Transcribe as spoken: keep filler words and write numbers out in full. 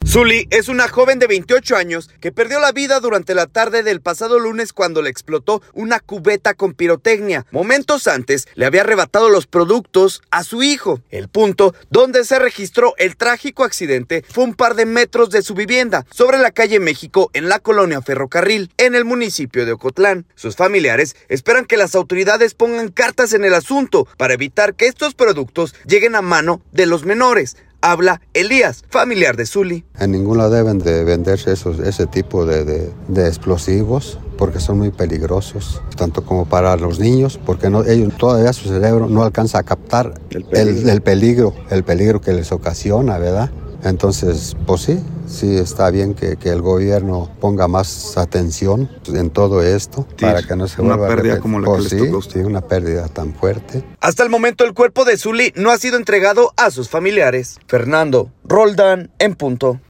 Zuli es una joven de veintiocho años que perdió la vida durante la tarde del pasado lunes cuando le explotó una cubeta con pirotecnia. Momentos antes le había arrebatado los productos a su hijo. El punto donde se registró el trágico accidente fue un par de metros de su vivienda, sobre la calle México en la colonia Ferrocarril, en el municipio de Ocotlán. Sus familiares esperan que las autoridades pongan cartas en el asunto para evitar que estos productos lleguen a mano de los menores. Habla Elías, familiar de Zuli. En ningún lado deben de venderse esos, ese tipo de, de, de explosivos porque son muy peligrosos, tanto como para los niños, porque no, ellos todavía su cerebro no alcanza a captar el peligro, el, el peligro, el peligro que les ocasiona, ¿verdad? Entonces, pues sí, sí está bien que, que el gobierno ponga más atención en todo esto, sí, para que no se vuelva una pérdida a como la pues que les sí, tocó a usted. Sí, una pérdida tan fuerte. Hasta el momento el cuerpo de Zuli no ha sido entregado a sus familiares. Fernando Roldán en punto.